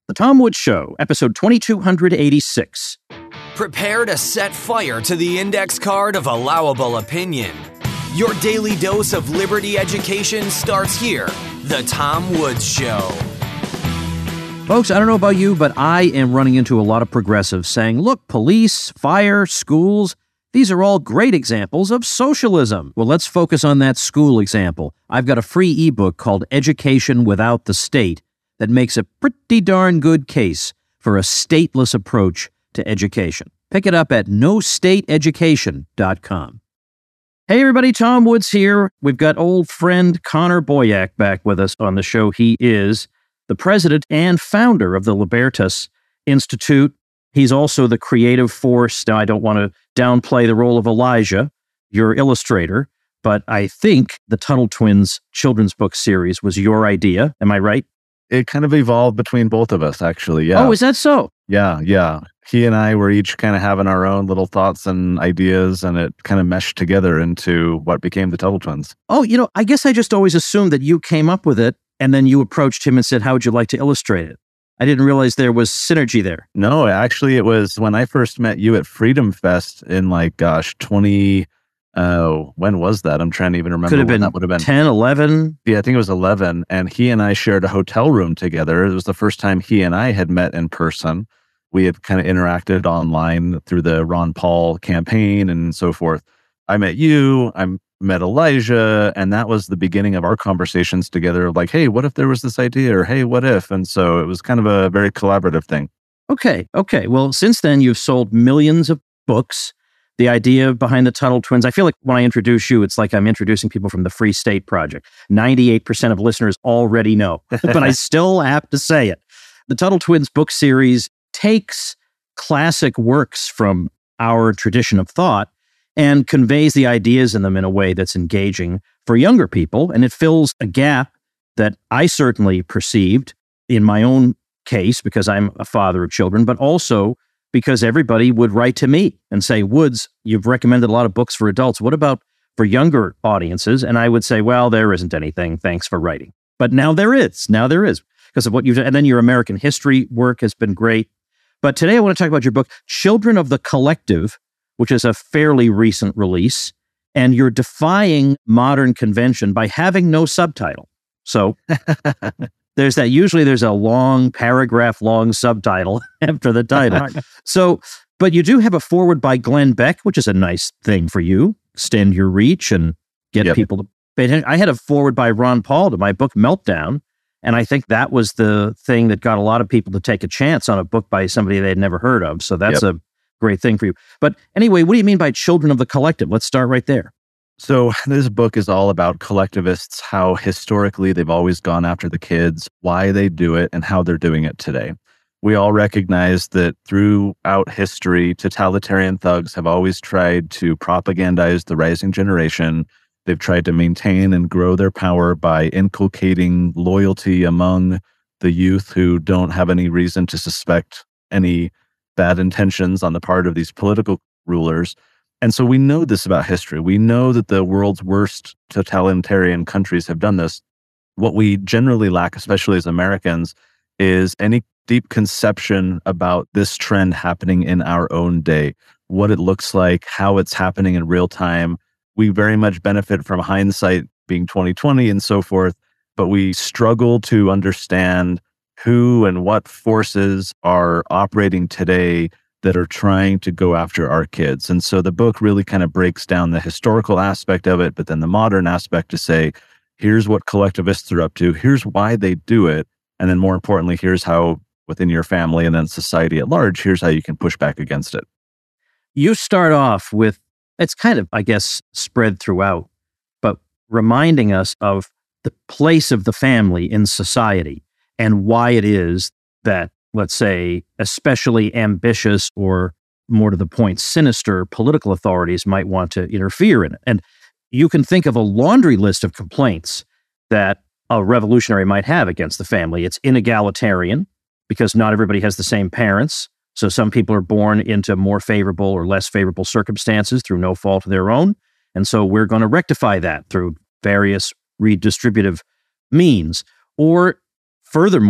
The Tom Woods Show, episode 2286. Prepare to set fire to the index card of allowable opinion. Your daily dose of liberty education starts here. The Tom Woods Show. Folks, I don't know about you, but I am running into a lot of progressives saying, look, police, fire, schools, these are all great examples of socialism. Well, let's focus on that school example. I've got a free ebook called Education Without the State that makes a pretty darn good case for a stateless approach to education. Pick it up at nostateeducation.com. Hey everybody, Tom Woods here. We've got old friend Connor Boyack back with us on the show. He is the president and founder of the Libertas Institute. He's also the creative force. Now, I don't want to downplay the role of Elijah, your illustrator, but I think the Tuttle Twins children's book series was your idea. Am I right? It kind of evolved between both of us, actually. Yeah. Oh, is that so? Yeah. He and I were each kind of having our own little thoughts and ideas, and it kind of meshed together into what became the Tuttle Twins. Oh, I guess I just always assumed that you came up with it, and then you approached him and said, how would you like to illustrate it? I didn't realize there was synergy there. No, actually, it was when I first met you at Freedom Fest in when was that? I'm trying to even remember. Could have been that would have been 10, 11. Yeah, I think it was 11. And he and I shared a hotel room together. It was the first time he and I had met in person. We had kind of interacted online through the Ron Paul campaign and so forth. I met you, I met Elijah, and that was the beginning of our conversations together of like, hey, what if there was this idea? Or hey, what if? And so it was kind of a very collaborative thing. Okay. Well, since then, you've sold millions of books. The idea behind the Tuttle Twins, I feel like when I introduce you, it's like I'm introducing people from the Free State Project. 98% of listeners already know, but I still have to say it. The Tuttle Twins book series takes classic works from our tradition of thought and conveys the ideas in them in a way that's engaging for younger people. And it fills a gap that I certainly perceived in my own case because I'm a father of children, but also because everybody would write to me and say, Woods, you've recommended a lot of books for adults. What about for younger audiences? And I would say, well, there isn't anything. Thanks for writing. But now there is because of what you've done. And then your American history work has been great. But today I want to talk about your book, Children of the Collective, which is a fairly recent release. And you're defying modern convention by having no subtitle. So there's that. Usually there's a long paragraph long subtitle after the title. So, but you do have a foreword by Glenn Beck, which is a nice thing for you. Extend your reach and get people to pay attention. I had a foreword by Ron Paul to my book Meltdown. And I think that was the thing that got a lot of people to take a chance on a book by somebody they had never heard of. So that's a great thing for you. But anyway, what do you mean by Children of the Collective? Let's start right there. So this book is all about collectivists, how historically they've always gone after the kids, why they do it, and how they're doing it today. We all recognize that throughout history, totalitarian thugs have always tried to propagandize the rising generation. They've tried to maintain and grow their power by inculcating loyalty among the youth who don't have any reason to suspect any bad intentions on the part of these political rulers. And so we know this about history. We know that the world's worst totalitarian countries have done this. What we generally lack, especially as Americans, is any deep conception about this trend happening in our own day, what it looks like, how it's happening in real time. We very much benefit from hindsight being 2020 and so forth, but we struggle to understand who and what forces are operating today that are trying to go after our kids. And so the book really kind of breaks down the historical aspect of it, but then the modern aspect to say, here's what collectivists are up to, here's why they do it, and then more importantly, here's how within your family and then society at large, here's how you can push back against it. You start off with, it's kind of, I guess, spread throughout, but reminding us of the place of the family in society and why it is that, let's say, especially ambitious or more to the point, sinister political authorities might want to interfere in it. And you can think of a laundry list of complaints that a revolutionary might have against the family. It's inegalitarian because not everybody has the same parents. So some people are born into more favorable or less favorable circumstances through no fault of their own. And so we're going to rectify that through various redistributive means. Or furthermore,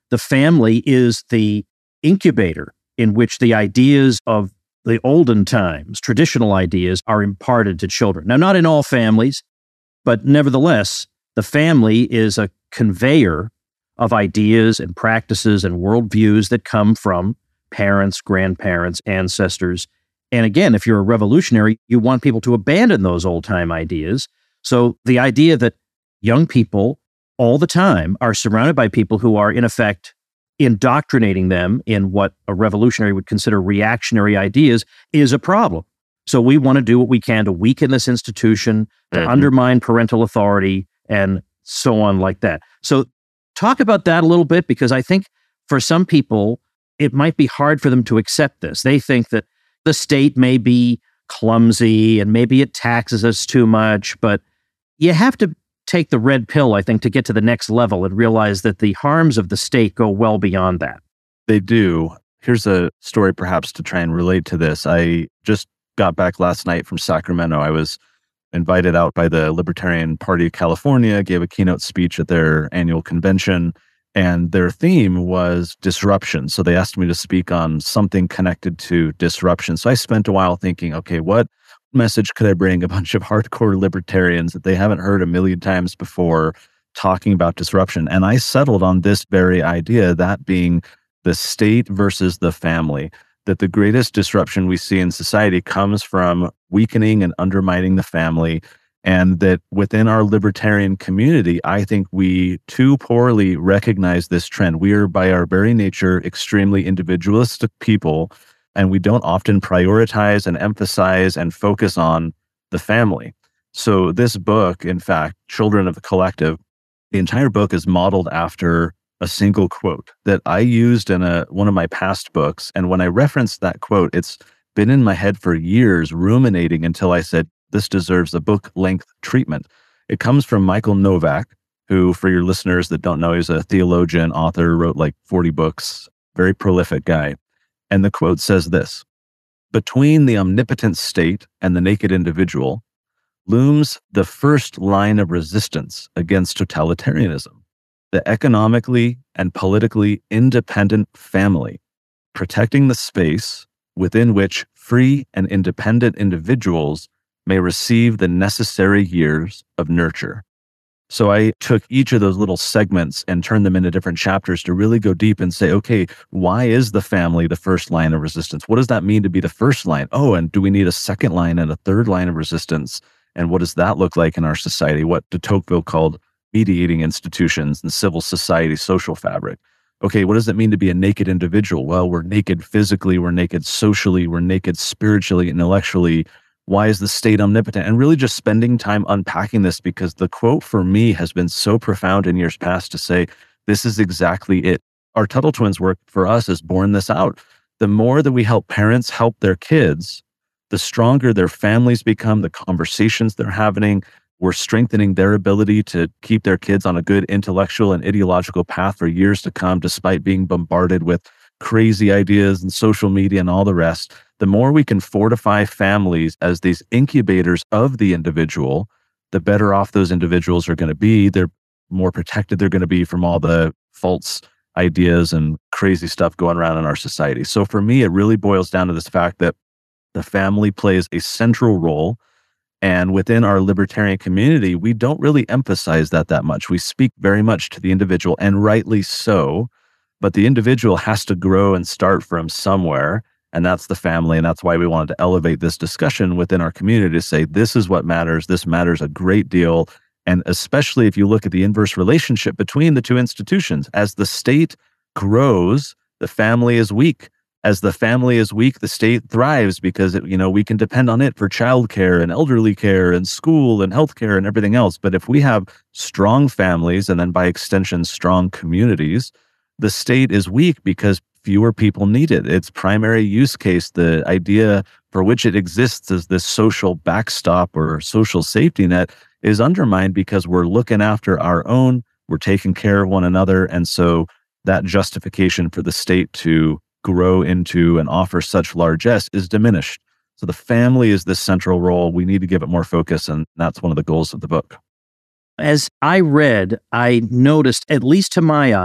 the family is the incubator in which the ideas of the olden times, traditional ideas, are imparted to children. Now, not in all families, but nevertheless, the family is a conveyor of ideas and practices and worldviews that come from parents, grandparents, ancestors. And again, if you're a revolutionary, you want people to abandon those old-time ideas. So the idea that young people all the time are surrounded by people who are, in effect, indoctrinating them in what a revolutionary would consider reactionary ideas is a problem. So we want to do what we can to weaken this institution, to undermine parental authority, and so on like that. So talk about that a little bit, because I think for some people, it might be hard for them to accept this. They think that the state may be clumsy and maybe it taxes us too much, but you have to take the red pill, I think, to get to the next level and realize that the harms of the state go well beyond that. They do. Here's a story perhaps to try and relate to this. I just got back last night from Sacramento. I was invited out by the Libertarian Party of California, gave a keynote speech at their annual convention, and their theme was disruption. So they asked me to speak on something connected to disruption. So I spent a while thinking, okay, what message could I bring a bunch of hardcore libertarians that they haven't heard a million times before talking about disruption? And I settled on this very idea, that being the state versus the family, that the greatest disruption we see in society comes from weakening and undermining the family. And that within our libertarian community, I think we too poorly recognize this trend. We are, by our very nature, extremely individualistic people, and we don't often prioritize and emphasize and focus on the family. So this book, in fact, Children of the Collective, the entire book is modeled after a single quote that I used in one of my past books. And when I referenced that quote, it's been in my head for years, ruminating until I said, this deserves a book-length treatment. It comes from Michael Novak, who, for your listeners that don't know, is a theologian, author, wrote like 40 books, very prolific guy. And the quote says this: "Between the omnipotent state and the naked individual looms the first line of resistance against totalitarianism, the economically and politically independent family, protecting the space within which free and independent individuals may receive the necessary years of nurture." So I took each of those little segments and turned them into different chapters to really go deep and say, okay, why is the family the first line of resistance? What does that mean to be the first line? Oh, and do we need a second line and a third line of resistance? And what does that look like in our society? What de Tocqueville called mediating institutions and civil society social fabric. Okay, what does it mean to be a naked individual? Well, we're naked physically, we're naked socially, we're naked spiritually, intellectually. Why is the state omnipotent? And really just spending time unpacking this, because the quote for me has been so profound in years past to say, this is exactly it. Our Tuttle Twins work for us has borne this out. The more that we help parents help their kids, the stronger their families become, the conversations they're having. We're strengthening their ability to keep their kids on a good intellectual and ideological path for years to come, despite being bombarded with crazy ideas and social media and all the rest. The more we can fortify families as these incubators of the individual, the better off those individuals are going to be. They're more protected they're going to be from all the false ideas and crazy stuff going around in our society. So for me, it really boils down to this fact that the family plays a central role. And within our libertarian community, we don't really emphasize that much. We speak very much to the individual, and rightly so. But the individual has to grow and start from somewhere. And that's the family. And that's why we wanted to elevate this discussion within our community to say, this is what matters. This matters a great deal. And especially if you look at the inverse relationship between the two institutions, as the state grows, the family is weak. As the family is weak, the state thrives because we can depend on it for childcare and elderly care and school and healthcare and everything else. But if we have strong families, and then by extension, strong communities, the state is weak because fewer people need it. Its primary use case, the idea for which it exists as this social backstop or social safety net, is undermined because we're looking after our own, we're taking care of one another. And so that justification for the state to grow into and offer such largesse is diminished. So the family is this central role. We need to give it more focus, and that's one of the goals of the book. As I read, I noticed, at least to my eye,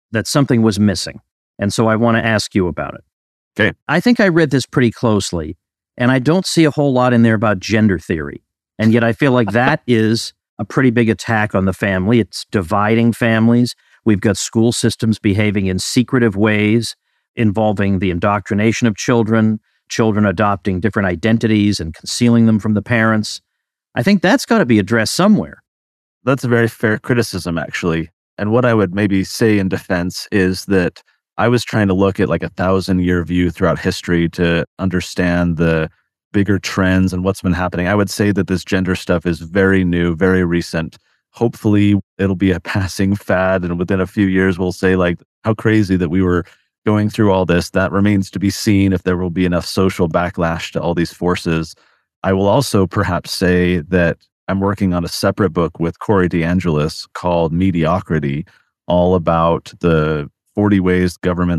that something was missing. And so I want to ask you about it. Okay. I think I read this pretty closely, and I don't see a whole lot in there about gender theory. And yet I feel like that is a pretty big attack on the family. It's dividing families. We've got school systems behaving in secretive ways, involving the indoctrination of children adopting different identities and concealing them from the parents. I think that's got to be addressed somewhere. That's a very fair criticism, actually. And what I would maybe say in defense is that I was trying to look at like 1,000-year view throughout history to understand the bigger trends and what's been happening. I would say that this gender stuff is very new, very recent. Hopefully it'll be a passing fad, and within a few years we'll say like, how crazy that we were going through all this. That remains to be seen if there will be enough social backlash to all these forces. I will also perhaps say that I'm working on a separate book with Corey DeAngelis called Mediocrity, all about the 40 ways government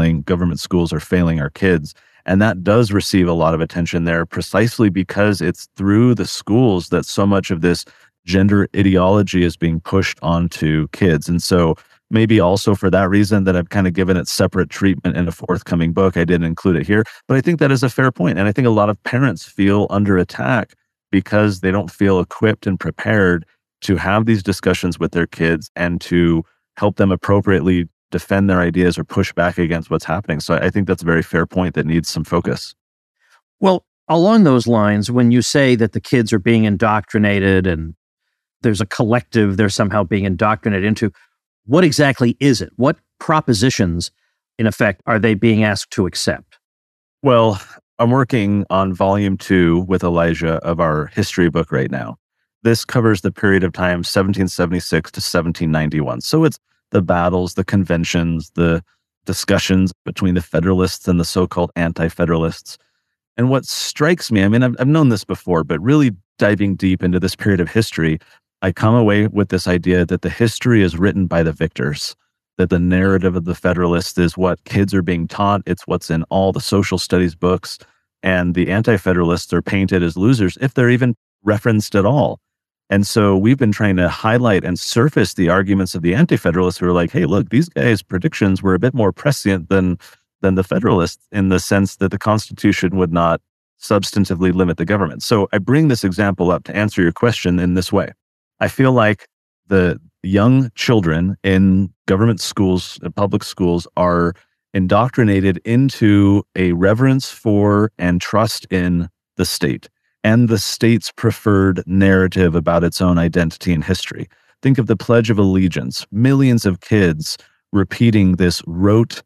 schools are failing our kids. And that does receive a lot of attention there precisely because it's through the schools that so much of this gender ideology is being pushed onto kids. And so maybe also for that reason that I've kind of given it separate treatment in a forthcoming book. I didn't include it here, but I think that is a fair point. And I think a lot of parents feel under attack because they don't feel equipped and prepared to have these discussions with their kids and to help them appropriately defend their ideas or push back against what's happening. So I think that's a very fair point that needs some focus. Well, along those lines, when you say that the kids are being indoctrinated and there's a collective they're somehow being indoctrinated into, what exactly is it? What propositions, in effect, are they being asked to accept? Well, I'm working on volume 2 with Elijah of our history book right now. This covers the period of time 1776 to 1791. So it's the battles, the conventions, the discussions between the Federalists and the so-called anti-Federalists. And what strikes me, I mean, I've known this before, but really diving deep into this period of history, I come away with this idea that the history is written by the victors, that the narrative of the Federalists is what kids are being taught. It's what's in all the social studies books. And the anti-Federalists are painted as losers, if they're even referenced at all. And so we've been trying to highlight and surface the arguments of the anti-Federalists who are like, hey, look, these guys' predictions were a bit more prescient than the Federalists in the sense that the Constitution would not substantively limit the government. So I bring this example up to answer your question in this way. I feel like the young children in government schools, public schools, are indoctrinated into a reverence for and trust in the state and the state's preferred narrative about its own identity and history. Think of the Pledge of Allegiance, millions of kids repeating this rote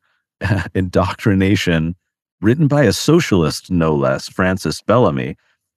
indoctrination written by a socialist, no less, Francis Bellamy,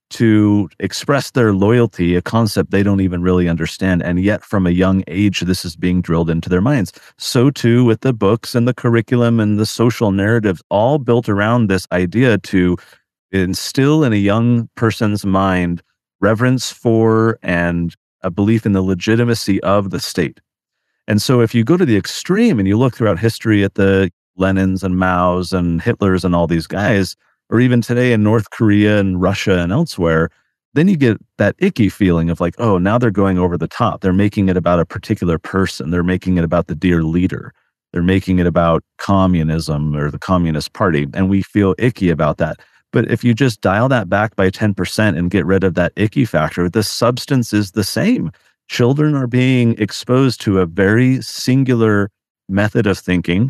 to express their loyalty, a concept they don't even really understand. And yet from a young age, this is being drilled into their minds. So too with the books and the curriculum and the social narratives, all built around this idea to instill in a young person's mind reverence for and a belief in the legitimacy of the state. And so if you go to the extreme and you look throughout history at the Lenins and Maos and Hitlers and all these guys, or even today in North Korea and Russia and elsewhere, then you get that icky feeling of like, oh, now they're going over the top. They're making it about a particular person. They're making it about the dear leader. They're making it about communism or the Communist Party. And we feel icky about that. But if you just dial that back by 10% and get rid of that icky factor, the substance is the same. Children are being exposed to a very singular method of thinking,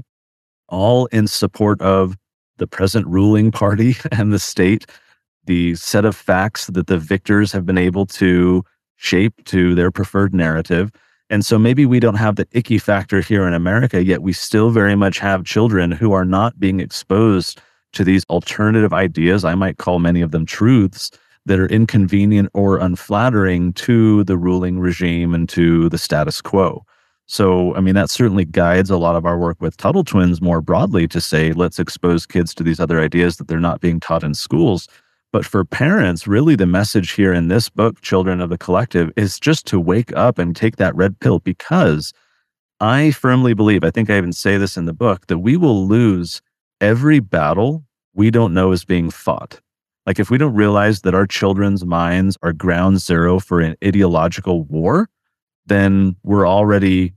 all in support of the present ruling party and the state, the set of facts that the victors have been able to shape to their preferred narrative. And so maybe we don't have the icky factor here in America, yet we still very much have children who are not being exposed to these alternative ideas. I might call many of them truths that are inconvenient or unflattering to the ruling regime and to the status quo. So, I mean, that certainly guides a lot of our work with Tuttle Twins more broadly to say, let's expose kids to these other ideas that they're not being taught in schools. But for parents, really the message here in this book, Children of the Collective, is just to wake up and take that red pill, because I firmly believe, I think I even say this in the book, that we will lose every battle we don't know is being fought. Like if we don't realize that our children's minds are ground zero for an ideological war, then we're already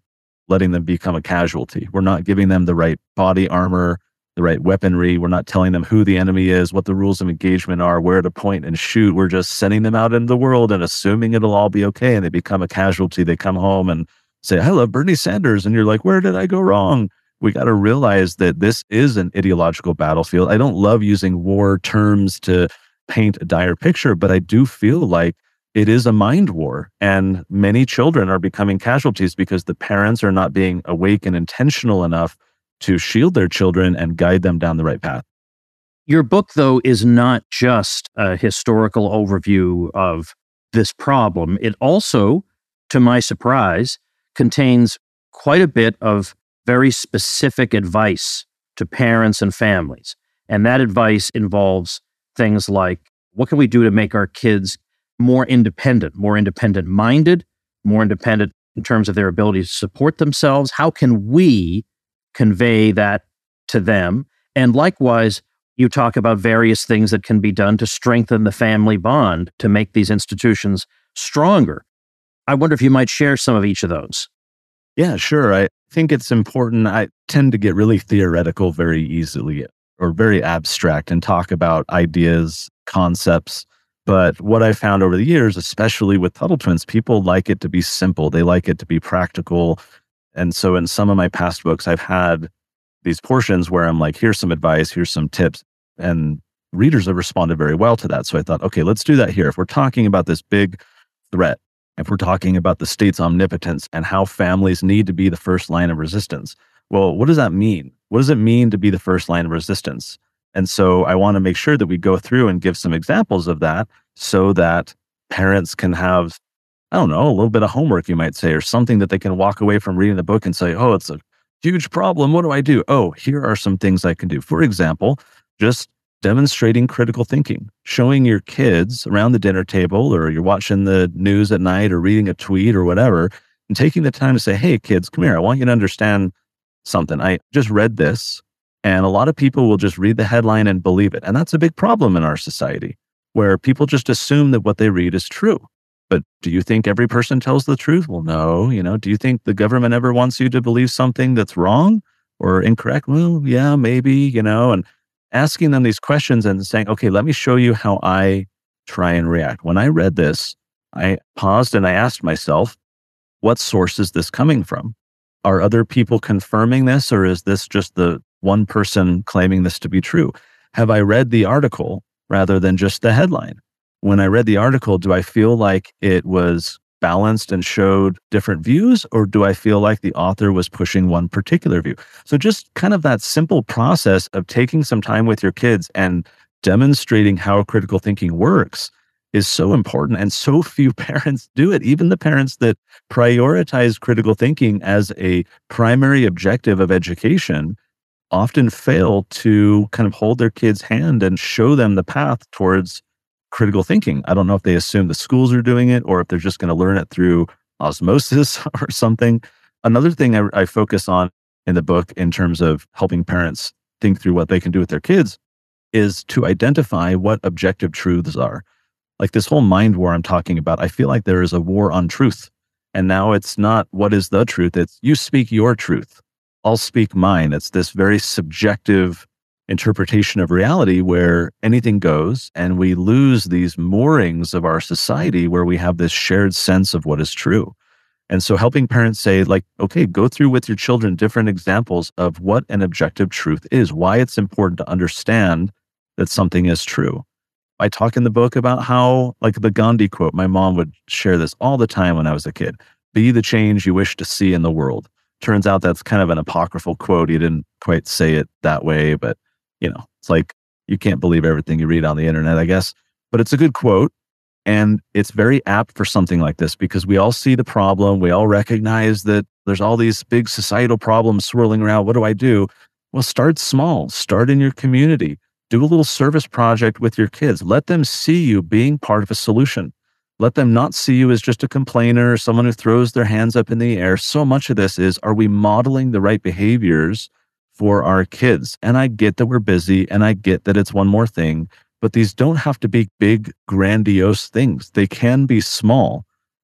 letting them become a casualty. We're not giving them the right body armor, the right weaponry. We're not telling them who the enemy is, what the rules of engagement are, where to point and shoot. We're just sending them out into the world and assuming it'll all be okay. And they become a casualty. They come home and say, I love Bernie Sanders. And you're like, where did I go wrong? We got to realize that this is an ideological battlefield. I don't love using war terms to paint a dire picture, but I do feel like it is a mind war. And many children are becoming casualties because the parents are not being awake and intentional enough to shield their children and guide them down the right path. Your book, though, is not just a historical overview of this problem. It also, to my surprise, contains quite a bit of very specific advice to parents and families. And that advice involves things like, what can we do to make our kids more independent minded, more independent in terms of their ability to support themselves? How can we convey that to them? And likewise, you talk about various things that can be done to strengthen the family bond, to make these institutions stronger. I wonder if you might share some of each of those. Yeah, sure. I think it's important. I tend to get really theoretical very easily or very abstract and talk about ideas, concepts. But what I found over the years, especially with Tuttle Twins, people like it to be simple. They like it to be practical. And so in some of my past books, I've had these portions where I'm like, here's some advice, here's some tips. And readers have responded very well to that. So I thought, okay, let's do that here. If we're talking about this big threat, if we're talking about the state's omnipotence and how families need to be the first line of resistance, well, what does that mean? What does it mean to be the first line of resistance? And so I want to make sure that we go through and give some examples of that so that parents can have, I don't know, a little bit of homework, you might say, or something that they can walk away from reading the book and say, oh, it's a huge problem. What do I do? Oh, here are some things I can do. For example, just demonstrating critical thinking, showing your kids around the dinner table, or you're watching the news at night or reading a tweet or whatever, and taking the time to say, hey, kids, come here. I want you to understand something. I just read this. And a lot of people will just read the headline and believe it. And that's a big problem in our society, where people just assume that what they read is true. But do you think every person tells the truth? Well, no. Do you think the government ever wants you to believe something that's wrong or incorrect? Well, yeah, maybe, and asking them these questions and saying, okay, let me show you how I try and react. When I read this, I paused and I asked myself, what source is this coming from? Are other people confirming this, or is this just the one person claiming this to be true? Have I read the article rather than just the headline? When I read the article, do I feel like it was balanced and showed different views, or do I feel like the author was pushing one particular view? So just kind of that simple process of taking some time with your kids and demonstrating how critical thinking works is so important, and so few parents do it. Even the parents that prioritize critical thinking as a primary objective of education often fail to kind of hold their kids' hand and show them the path towards critical thinking. I don't know if they assume the schools are doing it or if they're just going to learn it through osmosis or something. Another thing I focus on in the book in terms of helping parents think through what they can do with their kids is to identify what objective truths are. Like this whole mind war I'm talking about, I feel like there is a war on truth. And now it's not what is the truth, it's you speak your truth, I'll speak mine. It's this very subjective interpretation of reality where anything goes, and we lose these moorings of our society where we have this shared sense of what is true. And so helping parents say, like, okay, go through with your children different examples of what an objective truth is, why it's important to understand that something is true. I talk in the book about how, like the Gandhi quote, my mom would share this all the time when I was a kid, be the change you wish to see in the world. Turns out that's kind of an apocryphal quote. He didn't quite say it that way, but it's like you can't believe everything you read on the internet, I guess. But it's a good quote, and it's very apt for something like this because we all see the problem. We all recognize that there's all these big societal problems swirling around. What do I do? Well, start small. Start in your community. Do a little service project with your kids. Let them see you being part of a solution. Let them not see you as just a complainer, someone who throws their hands up in the air. So much of this is, are we modeling the right behaviors for our kids? And I get that we're busy, and I get that it's one more thing, but these don't have to be big, grandiose things. They can be small.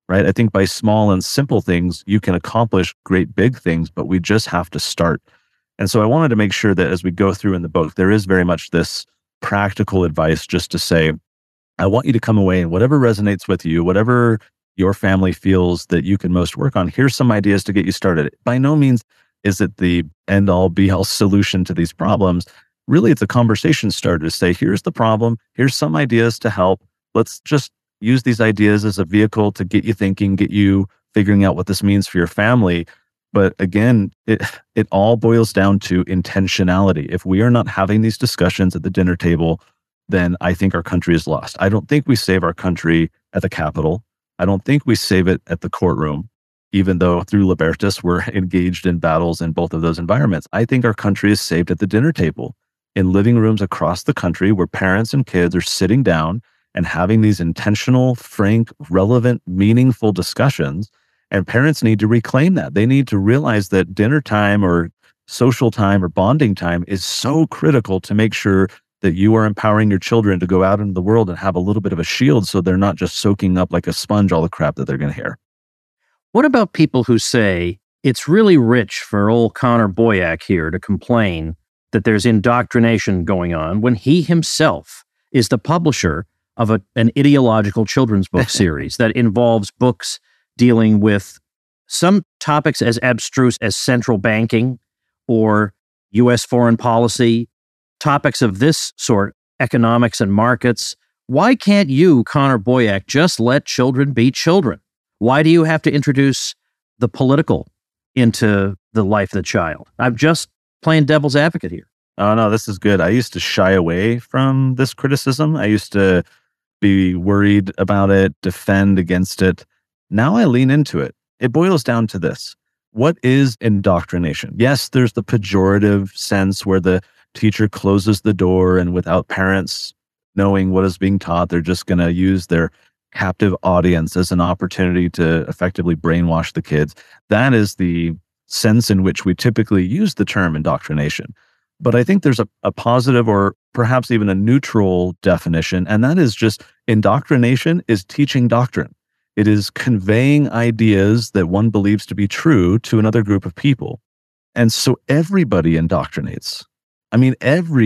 right? I think by small and simple things, you can accomplish great big things, but we just have to start. And so I wanted to make sure that as we go through in the book, there is very much this practical advice just to say, I want you to come away and whatever resonates with you, whatever your family feels that you can most work on, here's some ideas to get you started. By no means is it the end all be all solution to these problems. Really, it's a conversation starter to say, here's the problem, here's some ideas to help. Let's just use these ideas as a vehicle to get you thinking, get you figuring out what this means for your family. But again, it all boils down to intentionality. If we are not having these discussions at the dinner table, then I think our country is lost. I don't think we save our country at the Capitol. I don't think we save it at the courtroom, even though through Libertas, we're engaged in battles in both of those environments. I think our country is saved at the dinner table, in living rooms across the country where parents and kids are sitting down and having these intentional, frank, relevant, meaningful discussions. And parents need to reclaim that. They need to realize that dinner time or social time or bonding time is so critical to make sure that you are empowering your children to go out into the world and have a little bit of a shield so they're not just soaking up like a sponge all the crap that they're going to hear. What about people who say it's really rich for old Connor Boyack here to complain that there's indoctrination going on when he himself is the publisher of an ideological children's book series that involves books dealing with some topics as abstruse as central banking or U.S. foreign policy, topics of this sort, economics and markets. Why can't you, Connor Boyack, just let children be children? Why do you have to introduce the political into the life of the child? I'm just playing devil's advocate here. Oh, no, this is good. I used to shy away from this criticism. I used to be worried about it, defend against it. Now I lean into it. It boils down to this. What is indoctrination? Yes, there's the pejorative sense where the teacher closes the door and without parents knowing what is being taught, they're just going to use their captive audience as an opportunity to effectively brainwash the kids. That is the sense in which we typically use the term indoctrination. But I think there's a positive or perhaps even a neutral definition, and that is just indoctrination is teaching doctrine. It is conveying ideas that one believes to be true to another group of people. And so everybody indoctrinates. I mean,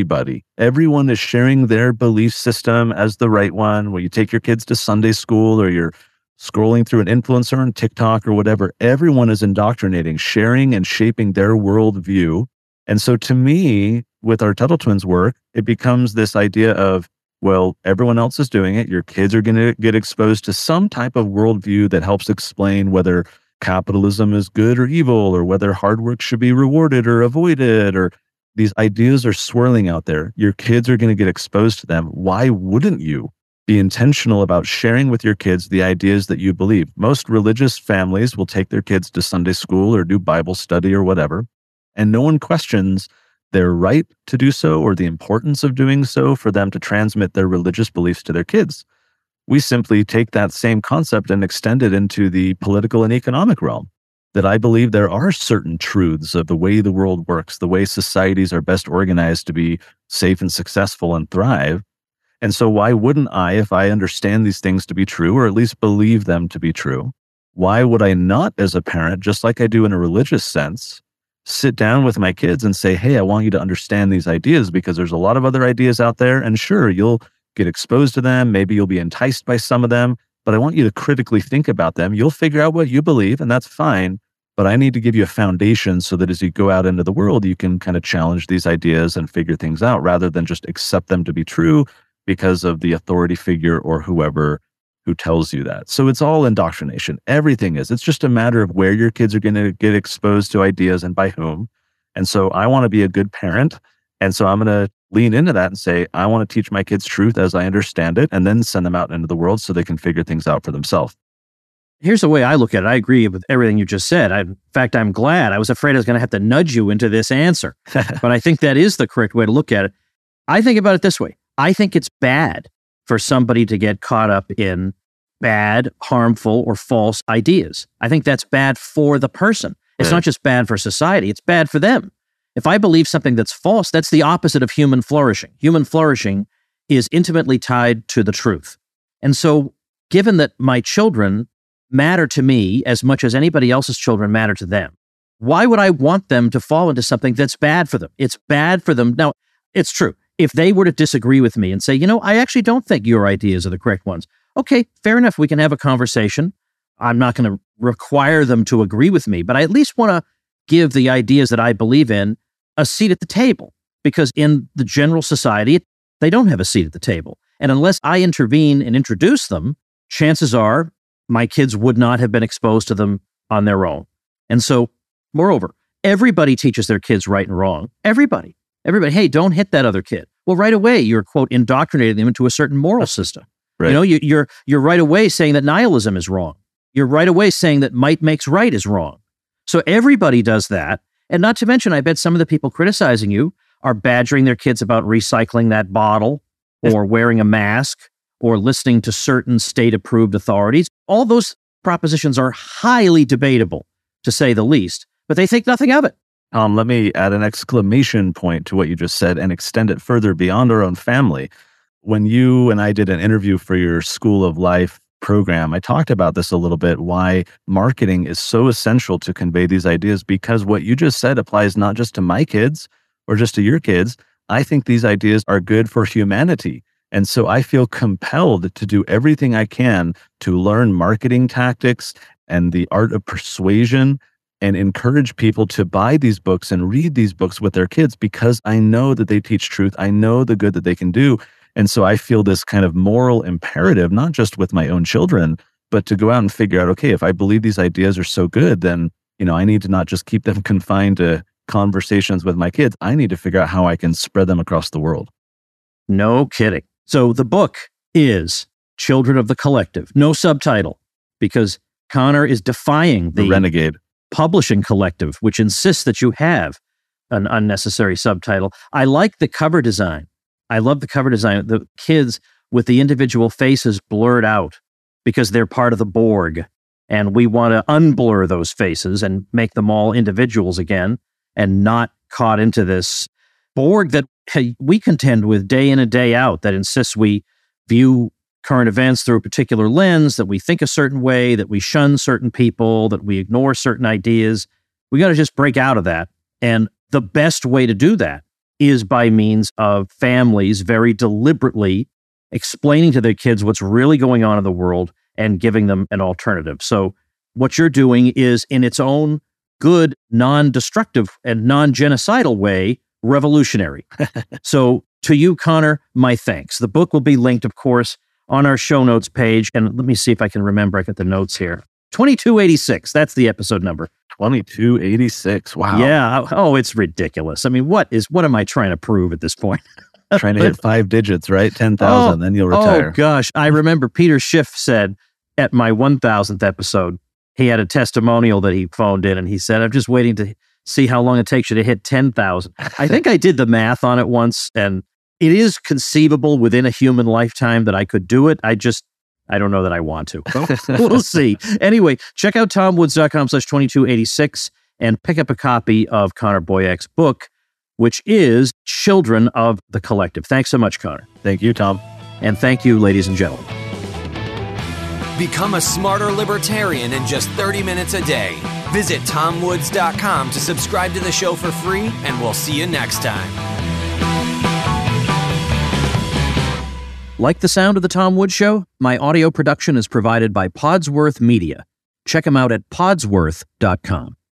everyone is sharing their belief system as the right one. When you take your kids to Sunday school or you're scrolling through an influencer on TikTok or whatever, everyone is indoctrinating, sharing and shaping their worldview. And so to me, with our Tuttle Twins work, it becomes this idea of, well, everyone else is doing it. Your kids are going to get exposed to some type of worldview that helps explain whether capitalism is good or evil, or whether hard work should be rewarded or avoided, or these ideas are swirling out there. Your kids are going to get exposed to them. Why wouldn't you be intentional about sharing with your kids the ideas that you believe? Most religious families will take their kids to Sunday school or do Bible study or whatever, and no one questions their right to do so or the importance of doing so for them to transmit their religious beliefs to their kids. We simply take that same concept and extend it into the political and economic realm. That I believe there are certain truths of the way the world works, the way societies are best organized to be safe and successful and thrive. And so why wouldn't I, if I understand these things to be true, or at least believe them to be true, why would I not, as a parent, just like I do in a religious sense, sit down with my kids and say, hey, I want you to understand these ideas because there's a lot of other ideas out there. And sure, you'll get exposed to them. Maybe you'll be enticed by some of them, but I want you to critically think about them. You'll figure out what you believe, and that's fine. But I need to give you a foundation so that as you go out into the world, you can kind of challenge these ideas and figure things out rather than just accept them to be true because of the authority figure or whoever who tells you that. So it's all indoctrination. Everything is. It's just a matter of where your kids are going to get exposed to ideas and by whom. And so I want to be a good parent. And so I'm going to lean into that and say, I want to teach my kids truth as I understand it, and then send them out into the world so they can figure things out for themselves. Here's the way I look at it. I agree with everything you just said. In fact, I'm glad. I was afraid I was going to have to nudge you into this answer. But I think that is the correct way to look at it. I think about it this way. I think it's bad for somebody to get caught up in bad, harmful, or false ideas. I think that's bad for the person. It's not just bad for society. It's bad for them. If I believe something that's false, that's the opposite of human flourishing. Human flourishing is intimately tied to the truth. And so, given that my children matter to me as much as anybody else's children matter to them. Why would I want them to fall into something that's bad for them? It's bad for them. Now, it's true. If they were to disagree with me and say, I actually don't think your ideas are the correct ones. Okay, fair enough. We can have a conversation. I'm not going to require them to agree with me, but I at least want to give the ideas that I believe in a seat at the table, because in the general society, they don't have a seat at the table. And unless I intervene and introduce them, chances are my kids would not have been exposed to them on their own. And so, moreover, everybody teaches their kids right and wrong. Everybody. Hey, don't hit that other kid. Well, right away, you're, quote, indoctrinating them into a certain moral system. Right. You're right away saying that nihilism is wrong. You're right away saying that might makes right is wrong. So everybody does that. And not to mention, I bet some of the people criticizing you are badgering their kids about recycling that bottle or wearing a mask or listening to certain state-approved authorities. All those propositions are highly debatable, to say the least, but they think nothing of it. Tom, let me add an exclamation point to what you just said and extend it further beyond our own family. When you and I did an interview for your School of Life program, I talked about this a little bit, why marketing is so essential to convey these ideas, because what you just said applies not just to my kids or just to your kids. I think these ideas are good for humanity. And so I feel compelled to do everything I can to learn marketing tactics and the art of persuasion and encourage people to buy these books and read these books with their kids, because I know that they teach truth. I know the good that they can do. And so I feel this kind of moral imperative, not just with my own children, but to go out and figure out, okay, if I believe these ideas are so good, then, I need to not just keep them confined to conversations with my kids. I need to figure out how I can spread them across the world. No kidding. So the book is Children of the Collective. No subtitle, because Connor is defying the renegade publishing collective, which insists that you have an unnecessary subtitle. I like the cover design. I love the cover design. The kids with the individual faces blurred out because they're part of the Borg. And we want to unblur those faces and make them all individuals again and not caught into this Borg that we contend with day in and day out, that insists we view current events through a particular lens, that we think a certain way, that we shun certain people, that we ignore certain ideas. We got to just break out of that. And the best way to do that is by means of families very deliberately explaining to their kids what's really going on in the world and giving them an alternative. So what you're doing is, in its own good, non-destructive and non-genocidal way, revolutionary. So to you, Connor, my thanks. The book will be linked, of course, on our show notes page. And let me see if I can remember. I got the notes here. 2286. That's the episode number. 2286. Wow. Yeah. Oh, it's ridiculous. I mean, what am I trying to prove at this point? Trying to hit 5 digits, right? 10,000, then you'll retire. Oh, gosh. I remember Peter Schiff said at my 1000th episode, he had a testimonial that he phoned in, and he said, I'm just waiting to see how long it takes you to hit 10,000. I think I did the math on it once, and it is conceivable within a human lifetime that I could do it. I don't know that I want to. We'll see. Anyway, check out tomwoods.com/2286 and pick up a copy of Connor Boyak's book, which is Children of the Collective. Thanks so much, Connor. Thank you, Tom. And thank you, ladies and gentlemen. Become a smarter libertarian in just 30 minutes a day. Visit tomwoods.com to subscribe to the show for free, and we'll see you next time. Like the sound of The Tom Woods Show? My audio production is provided by Podsworth Media. Check them out at podsworth.com.